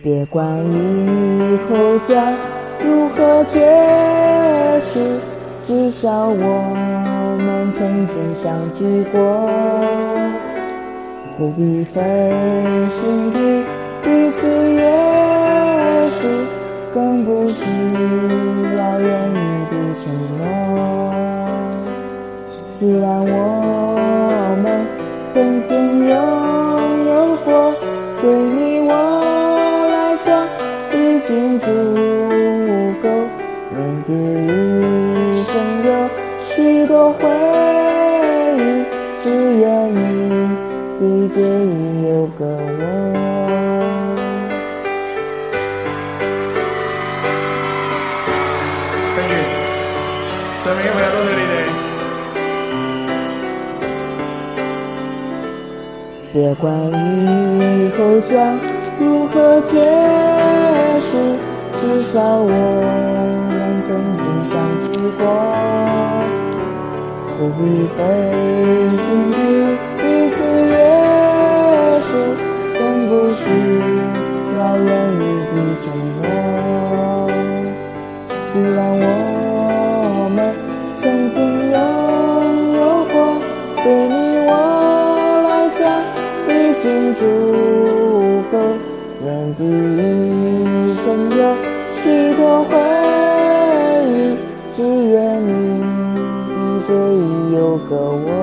别管以后将如何结束，至少我们曾经相聚过。不必分心于彼此约束，更不需要言语的承诺。虽然我们曾经拥有过，对你我来说已经足够。人的一生有许多回忆，只愿你的追忆有个我。 Thank you， 上面嘅朋友多謝你哋。 別管以後將如何結束，至少我們曾經相聚過。不必分心於彼此約束，更不需要言語的承諾。雖然我們曾經擁有過，對你我來講已經足夠。人的一生有許多回憶，只願你的追憶有個我。